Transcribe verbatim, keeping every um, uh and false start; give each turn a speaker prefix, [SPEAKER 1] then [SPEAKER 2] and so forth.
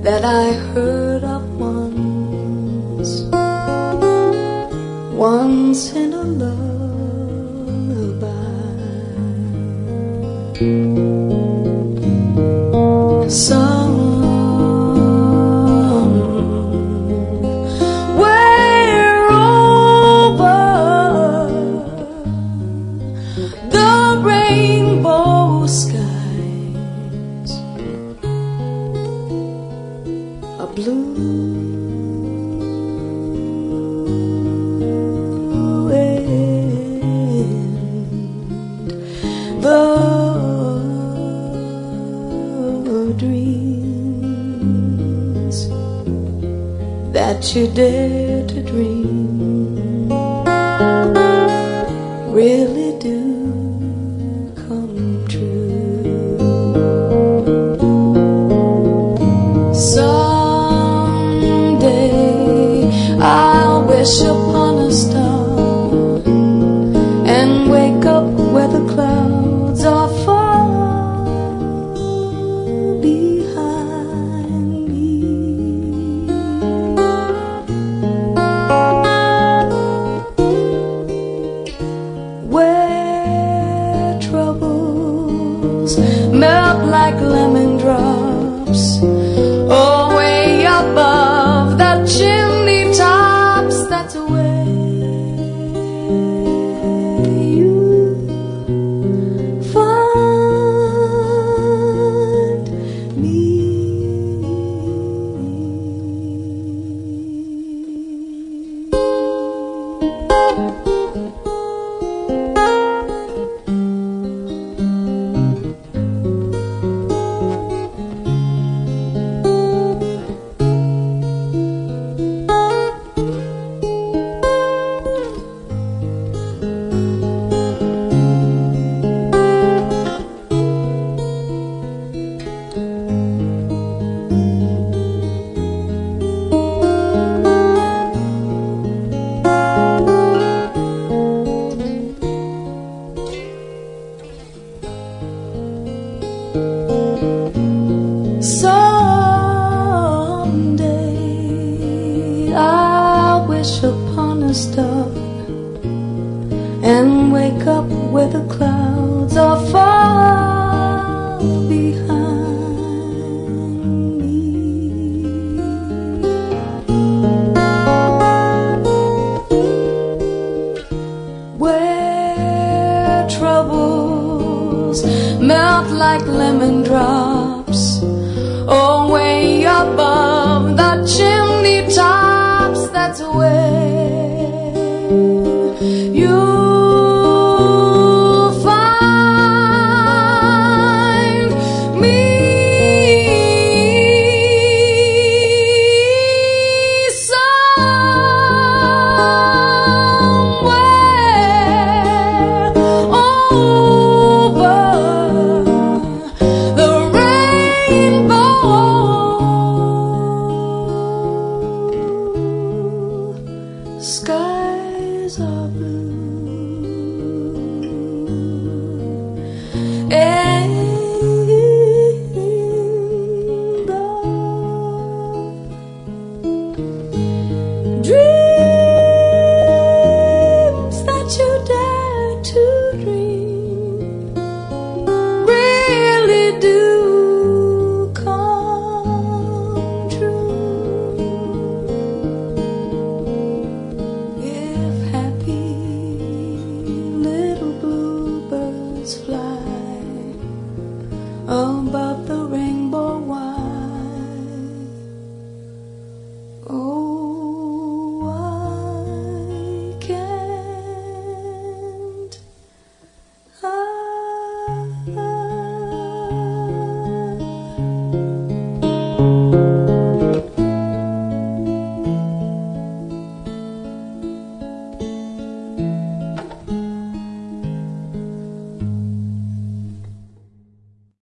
[SPEAKER 1] that I heard of once, once in a lullaby. Somewhere over the rainbow skies, a blue wind, the dreams that you dare to dream really do come true. Someday I'll wish upon a star and wake up where the clouds are far behind me, where troubles melt like lemon drops, oh, way above the chimney tops. That's where you find me. Someday I'll wish upon a star and wake up where the clouds are far behind me, where troubles melt like lemon drops, oh, way above the chimney tops. That's where